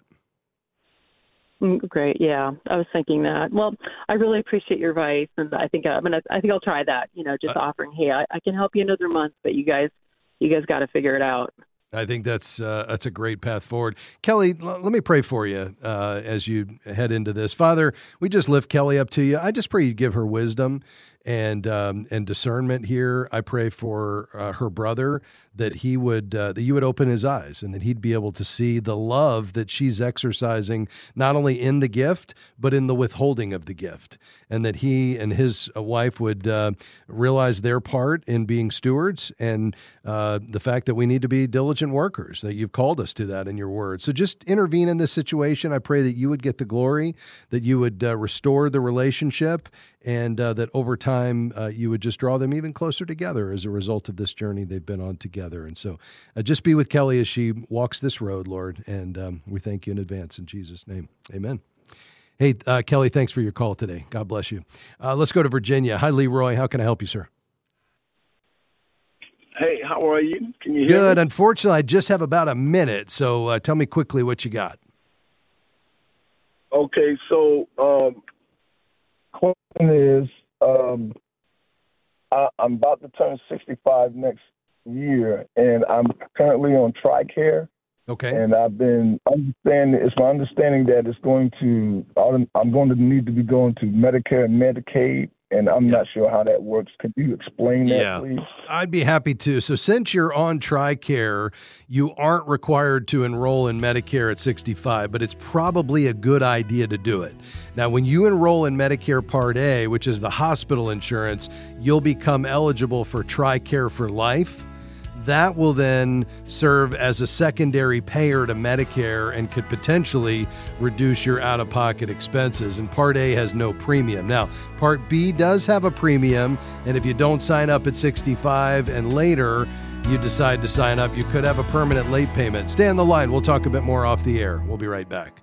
Great. Yeah, I was thinking that. Well, I really appreciate your advice, and I think I'm gonna. I think I'll try that. You know, just uh, offering, hey, I, I can help you another month, but you guys, you guys got to figure it out. I think that's uh, that's a great path forward. Kelly, l- let me pray for you uh, as you head into this. Father, we just lift Kelly up to you. I just pray you give her wisdom and um, and discernment here. I pray for uh, her brother, that he would uh, that you would open his eyes and that he'd be able to see the love that she's exercising, not only in the gift but in the withholding of the gift, and that he and his wife would uh, realize their part in being stewards, and uh, the fact that we need to be diligent workers, that you've called us to that in your word. So just intervene in this situation. I pray that you would get the glory, that you would uh, restore the relationship, and uh, that over time uh, you would just draw them even closer together as a result of this journey they've been on together. And so uh, just be with Kelly as she walks this road, Lord, and um, we thank you in advance in Jesus' name. Amen. Hey, uh, Kelly, thanks for your call today. God bless you. Uh, let's go to Virginia. Hi, Leroy. How can I help you, sir? Hey, How are you? Can you hear Good. me? Unfortunately, I just have about a minute, so uh, tell me quickly what you got. Okay, so um, question is, um, I, I'm about to turn sixty-five next year, and I'm currently on TRICARE. Okay. And I've been understanding. It's my understanding that it's going to. I'm going to need to be going to Medicare and Medicaid, and I'm not sure how that works. Could you explain that, Yeah, please? I'd be happy to. So since you're on TRICARE, you aren't required to enroll in Medicare at sixty-five, but it's probably a good idea to do it. Now, when you enroll in Medicare Part A, which is the hospital insurance, you'll become eligible for TRICARE for life. That will then serve as a secondary payer to Medicare and could potentially reduce your out-of-pocket expenses. And Part A has no premium. Now, Part B does have a premium, and if you don't sign up at sixty-five and later you decide to sign up, you could have a permanent late payment. Stay on the line. We'll talk a bit more off the air. We'll be right back.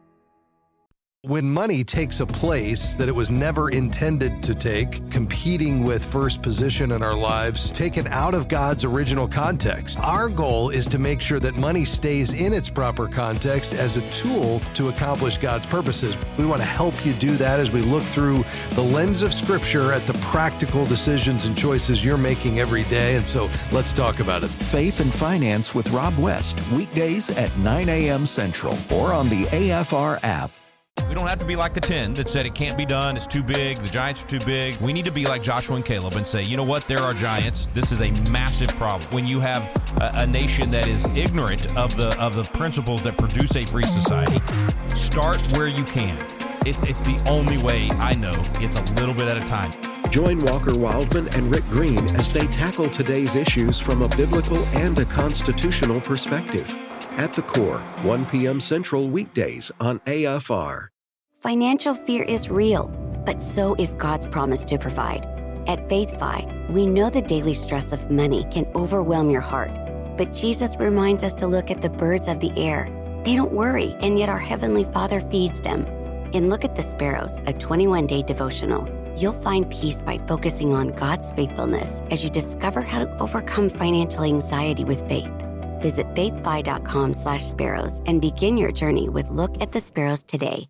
When money takes a place that it was never intended to take, competing with first position in our lives, taken out of God's original context, our goal is to make sure that money stays in its proper context as a tool to accomplish God's purposes. We want to help you do that as we look through the lens of Scripture at the practical decisions and choices you're making every day. And so let's talk about it. Faith and Finance with Rob West, weekdays at nine a.m. Central or on the A F R app. We don't have to be like the ten that said it can't be done, it's too big, the giants are too big. We need to be like Joshua and Caleb and say, you know what, there are giants. This is a massive problem. When you have a, a nation that is ignorant of the of the principles that produce a free society, start where you can. It's, it's the only way I know. It's a little bit at a time. Join Walker Wildman and Rick Green as they tackle today's issues from a biblical and a constitutional perspective. At the Core, one p.m. Central weekdays on A F R. Financial fear is real, but so is God's promise to provide. At FaithFi, we know the daily stress of money can overwhelm your heart, but Jesus reminds us to look at the birds of the air. They don't worry, and yet our Heavenly Father feeds them. In Look at the Sparrows, a twenty-one day devotional, you'll find peace by focusing on God's faithfulness as you discover how to overcome financial anxiety with faith. Visit faithfi.com slash sparrows and begin your journey with Look at the Sparrows today.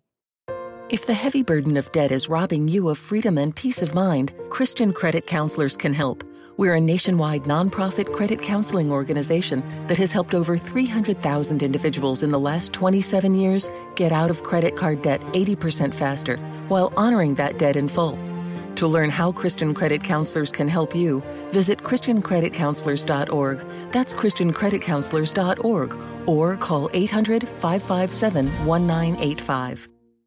If the heavy burden of debt is robbing you of freedom and peace of mind, Christian Credit Counselors can help. We're a nationwide nonprofit credit counseling organization that has helped over three hundred thousand individuals in the last twenty-seven years get out of credit card debt eighty percent faster while honoring that debt in full. To learn how Christian Credit Counselors can help you, visit christian credit counselors dot org. That's christian credit counselors dot org or call eight hundred, five five seven, one nine eight five.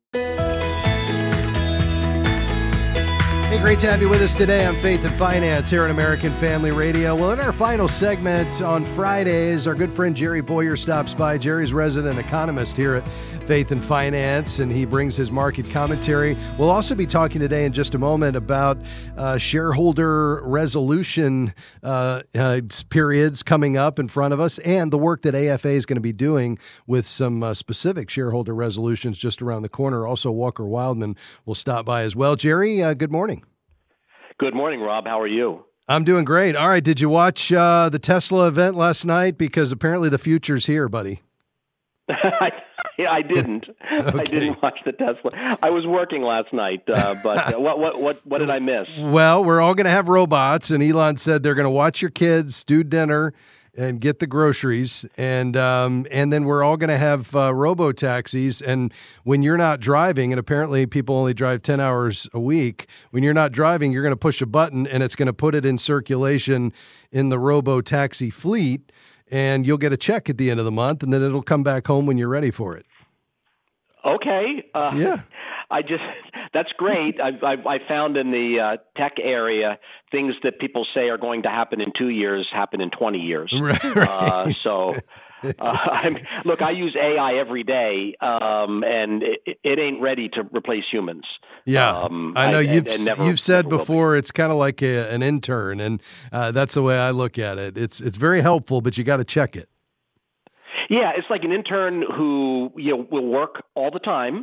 Hey, great to have you with us today on Faith and Finance here on American Family Radio. Well, in our final segment on Fridays, our good friend Jerry Boyer stops by. Jerry's resident economist here at Faith and Finance, and he brings his market commentary. We'll also be talking today in just a moment about uh, shareholder resolution uh, uh, periods coming up in front of us and the work that A F A is going to be doing with some uh, specific shareholder resolutions just around the corner. Also, Walker Wildman will stop by as well. Jerry, uh, good morning. Good morning, Rob. How are you? I'm doing great. All right. Did you watch uh, the Tesla event last night? Because apparently the future's here, buddy. I, I didn't. Okay. I didn't watch the Tesla. I was working last night, uh, but uh, what, what what what did I miss? Well, we're all going to have robots, and Elon said they're going to watch your kids, do dinner, and get the groceries, and um, and then we're all going to have uh, robo-taxis, and when you're not driving, and apparently people only drive ten hours a week, when you're not driving, you're going to push a button, and it's going to put it in circulation in the robo-taxi fleet, and you'll get a check at the end of the month, and then it'll come back home when you're ready for it. Okay. Uh, yeah. I just, that's great. I, I, I found in the uh, tech area, things that people say are going to happen in two years happen in twenty years. Right. Uh, so, uh, I'm, look, I use A I every day, um, and it, it ain't ready to replace humans. Yeah, um, I know I, you've and, and never, you've said never before it's kind of like a, an intern, and uh, that's the way I look at it. It's it's very helpful, but you got to check it. Yeah, it's like an intern who you know will work all the time.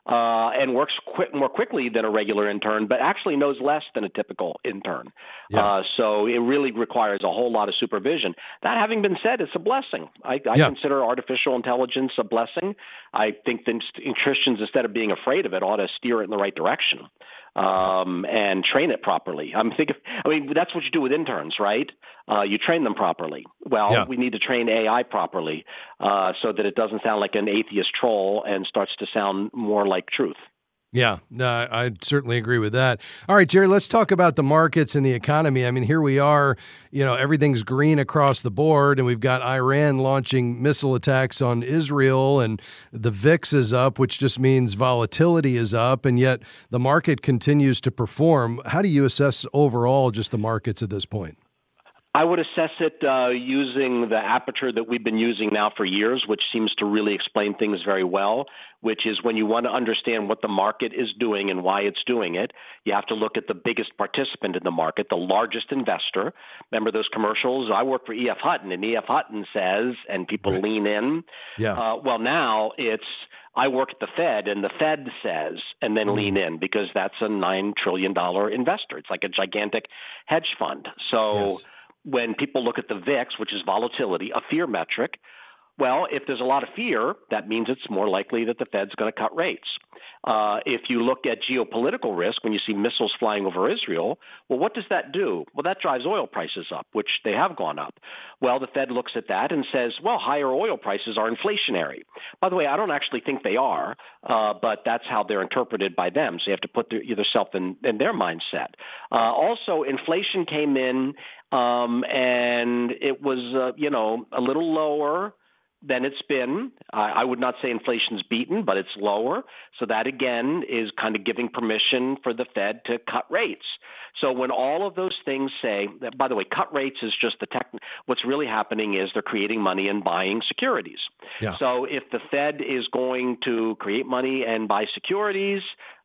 uh, and works quick, more quickly than a regular intern, but actually knows less than a typical intern. Yeah. Uh, so it really requires a whole lot of supervision. That having been said, it's a blessing. I, I Yeah. consider artificial intelligence a blessing. I think that Christians, instead of being afraid of it, ought to steer it in the right direction um, and train it properly. I'm thinking, I mean, that's what you do with interns, right? Uh, you train them properly. Well, Yeah. we need to train A I properly uh, so that it doesn't sound like an atheist troll and starts to sound more like truth. Yeah, no, I certainly agree with that. All right, Jerry, let's talk about the markets and the economy. I mean, here we are, you know, everything's green across the board, and we've got Iran launching missile attacks on Israel, and the V I X is up, which just means volatility is up, and yet the market continues to perform. How do you assess overall just the markets at this point? I would assess it uh, using the aperture that we've been using now for years, which seems to really explain things very well, which is when you want to understand what the market is doing and why it's doing it, you have to look at the biggest participant in the market, the largest investor. Remember those commercials? I work for E F. Hutton, and E F. Hutton says, and people right. lean in. Yeah. Uh, well, now it's I work at the Fed, and the Fed says, and then mm. lean in, because that's a nine trillion dollars investor. It's like a gigantic hedge fund. So yes. when people look at the V I X, which is volatility, a fear metric, well, if there's a lot of fear, that means it's more likely that the Fed's going to cut rates. Uh, if you look at geopolitical risk, when you see missiles flying over Israel, well, what does that do? Well, that drives oil prices up, which they have gone up. Well, the Fed looks at that and says, well, higher oil prices are inflationary. By the way, I don't actually think they are, uh, but that's how they're interpreted by them. So you have to put their, yourself in, in their mindset. Uh, also, inflation came in um, and it was, uh, you know, a little lower than it's been. Uh, I would not say inflation's beaten, but it's lower. So that, again, is kind of giving permission for the Fed to cut rates. So when all of those things say, that, by the way, cut rates is just the tech. What's really happening is they're creating money and buying securities. Yeah. So if the Fed is going to create money and buy securities,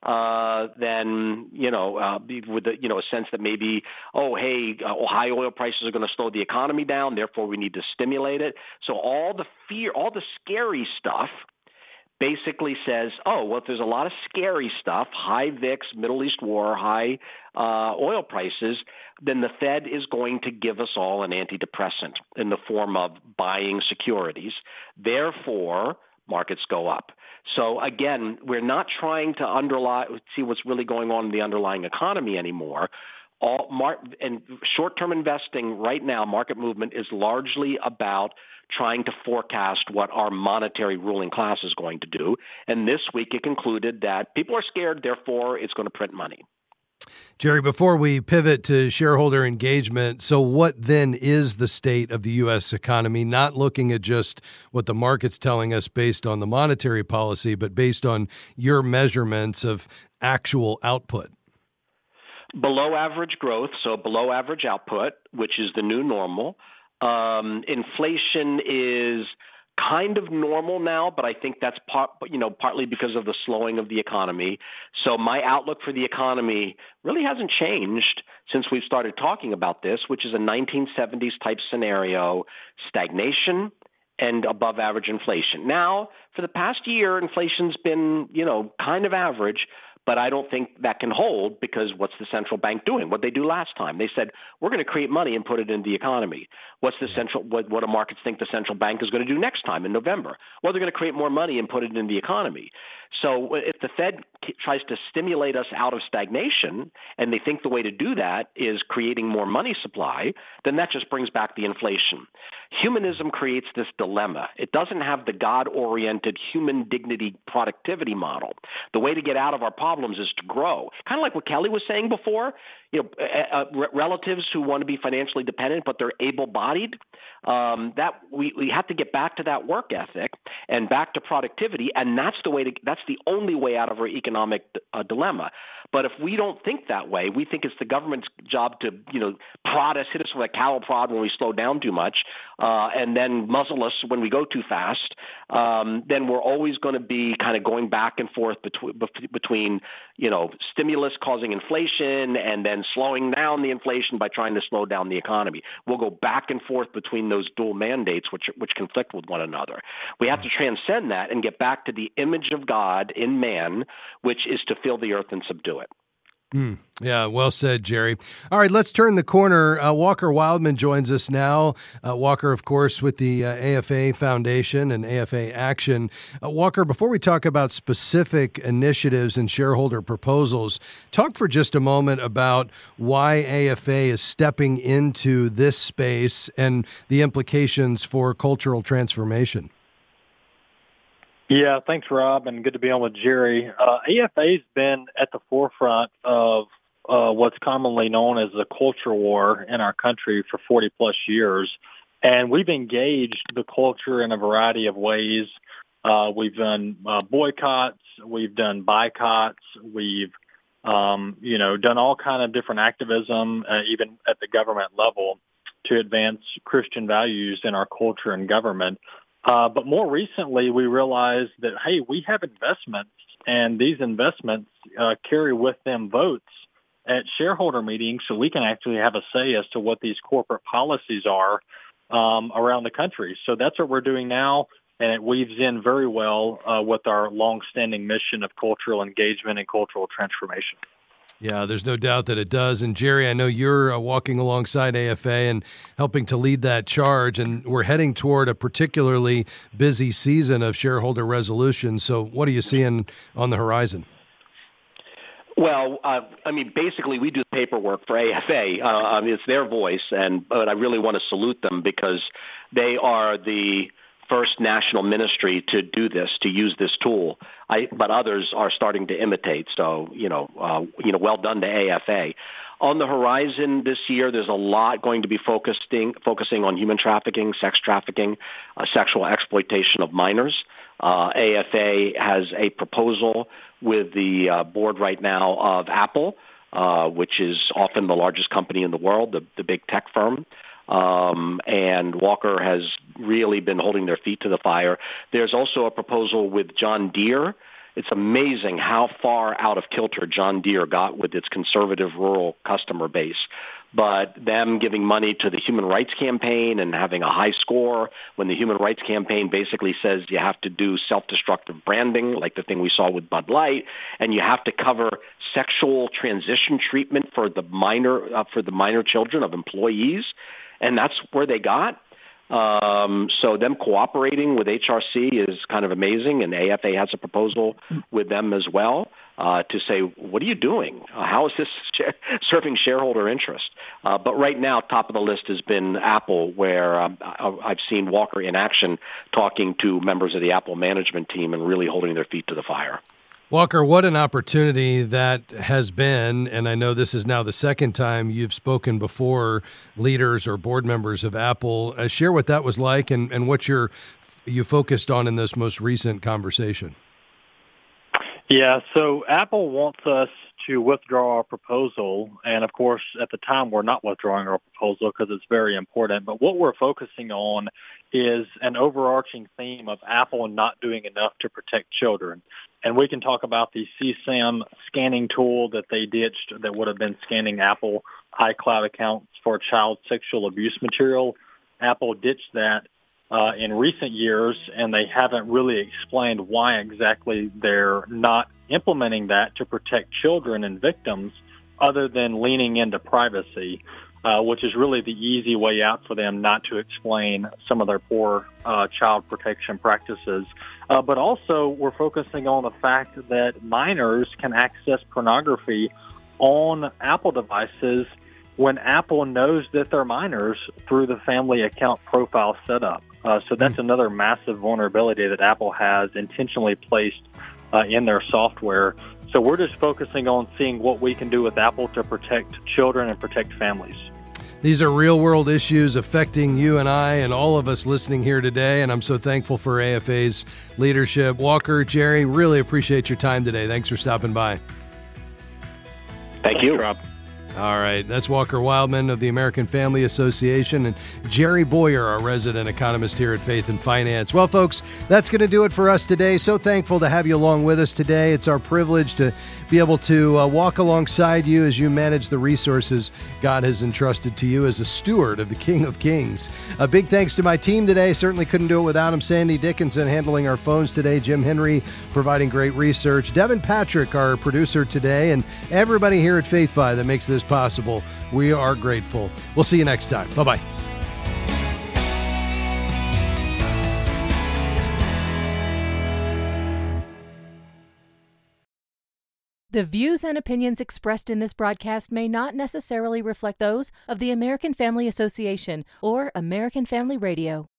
uh, then, you know, uh, with the, you know, a sense that maybe, oh, hey, uh, high oil prices are going to slow the economy down, therefore we need to stimulate it. So all the fear, all the scary stuff basically says, oh, well, if there's a lot of scary stuff, high V I X, Middle East war, high uh, oil prices, then the Fed is going to give us all an antidepressant in the form of buying securities. Therefore, markets go up. So again, we're not trying to underlie, see what's really going on in the underlying economy anymore. All mar- and short-term investing right now, market movement is largely about trying to forecast what our monetary ruling class is going to do. And this week it concluded that people are scared, therefore it's going to print money. Jerry, before we pivot to shareholder engagement, so what then is the state of the U S economy, not looking at just what the market's telling us based on the monetary policy, but based on your measurements of actual output? Below average growth, so below average output, which is the new normal. Um, inflation is kind of normal now, but I think that's part, you know, partly because of the slowing of the economy. So my outlook for the economy really hasn't changed since we've started talking about this, which is a nineteen seventies type scenario, stagnation and above average inflation. Now, for the past year, inflation's been, you know, kind of average. But I don't think that can hold, because what's the central bank doing? What they do last time? They said, we're going to create money and put it in the economy. What's the central, what, what do markets think the central bank is going to do next time in November? Well, they're going to create more money and put it in the economy. So if the Fed tries to stimulate us out of stagnation, and they think the way to do that is creating more money supply, then that just brings back the inflation. Humanism creates this dilemma. It doesn't have the God-oriented human dignity productivity model. The way to get out of our problems is to grow. Kind of like what Kelly was saying before, you know, uh, uh, relatives who want to be financially dependent, but they're able-bodied, um, that we, we have to get back to that work ethic and back to productivity, and that's the way to, that's the only way out of our economic uh, dilemma. But if we don't think that way, we think it's the government's job to, you know, prod us, hit us with a cattle prod when we slow down too much, uh, and then muzzle us when we go too fast, um, then we're always going to be kind of going back and forth between, between you know, stimulus causing inflation and then slowing down the inflation by trying to slow down the economy. We'll go back and forth between those dual mandates, which which conflict with one another. We have to transcend that and get back to the image of God in man, which is to fill the earth and subdue it. Mm, yeah, well said, Jerry. All right, let's turn the corner. Uh, Walker Wildman joins us now. Uh, Walker, of course, with the uh, A F A Foundation and A F A Action. Uh, Walker, before we talk about specific initiatives and shareholder proposals, talk for just a moment about why A F A is stepping into this space and the implications for cultural transformation. Yeah, thanks, Rob, and good to be on with Jerry. Uh, A F A's been at the forefront of uh, what's commonly known as the culture war in our country for forty plus years, and we've engaged the culture in a variety of ways. Uh, we've done uh, boycotts, we've done boycotts, we've um, you know done all kind of different activism, uh, even at the government level, to advance Christian values in our culture and government. Uh, but more recently, we realized that, hey, we have investments, and these investments uh, carry with them votes at shareholder meetings, so we can actually have a say as to what these corporate policies are um, around the country. So that's what we're doing now, and it weaves in very well uh, with our longstanding mission of cultural engagement and cultural transformation. Yeah, there's no doubt that it does. And Jerry, I know you're uh, walking alongside A F A and helping to lead that charge, and we're heading toward a particularly busy season of shareholder resolutions. So what are you seeing on the horizon? Well, uh, I mean, basically, we do the paperwork for A F A. Uh, I mean, it's their voice, and but I really want to salute them because they are the first national ministry to do this, to use this tool. I, but others are starting to imitate. So, you know, uh, you know, well done to A F A. On the horizon this year, there's a lot going to be focusing focusing on human trafficking, sex trafficking, uh, sexual exploitation of minors. Uh, A F A has a proposal with the uh, board right now of Apple, uh, which is often the largest company in the world, the, the big tech firm. Um, and Walker has really been holding their feet to the fire. There's also a proposal with John Deere. It's amazing how far out of kilter John Deere got with its conservative rural customer base. But them giving money to the Human Rights Campaign and having a high score when the Human Rights Campaign basically says you have to do self-destructive branding, like the thing we saw with Bud Light, and you have to cover sexual transition treatment for the minor uh, for the minor children of employees. And that's where they got. Um, so them cooperating with H R C is kind of amazing, and A F A has a proposal with them as well uh, to say, what are you doing? Uh, how is this sh- serving shareholder interest? Uh, but right now, top of the list has been Apple, where um, I've seen Walker in action talking to members of the Apple management team and really holding their feet to the fire. Walker, what an opportunity that has been, and I know this is now the second time you've spoken before leaders or board members of Apple. Uh, share what that was like and, and what you're, you focused on in this most recent conversation. Yeah, so Apple wants us to withdraw our proposal, and of course, at the time, we're not withdrawing our proposal because it's very important, but what we're focusing on is an overarching theme of Apple not doing enough to protect children. And we can talk about the C SAM scanning tool that they ditched that would have been scanning Apple iCloud accounts for child sexual abuse material. Apple ditched that uh, in recent years, and they haven't really explained why exactly they're not implementing that to protect children and victims other than leaning into privacy. Uh, which is really the easy way out for them not to explain some of their poor uh, child protection practices. Uh, but also, we're focusing on the fact that minors can access pornography on Apple devices when Apple knows that they're minors through the family account profile setup. Uh, so that's mm. another massive vulnerability that Apple has intentionally placed uh, in their software. So we're just focusing on seeing what we can do with Apple to protect children and protect families. These are real-world issues affecting you and I and all of us listening here today, and I'm so thankful for A F A's leadership. Walker, Jerry, really appreciate your time today. Thanks for stopping by. Thank you, Rob. All right, that's Walker Wildman of the American Family Association and Jerry Boyer, our resident economist here at Faith and Finance. Well, folks, that's going to do it for us today. So thankful to have you along with us today. It's our privilege to be able to uh, walk alongside you as you manage the resources God has entrusted to you as a steward of the King of Kings. A big thanks to my team today. Certainly couldn't do it without him. Sandy Dickinson handling our phones today. Jim Henry providing great research. Devin Patrick, our producer today, and everybody here at FaithFi that makes this possible. We are grateful. We'll see you next time. Bye-bye. The views and opinions expressed in this broadcast may not necessarily reflect those of the American Family Association or American Family Radio.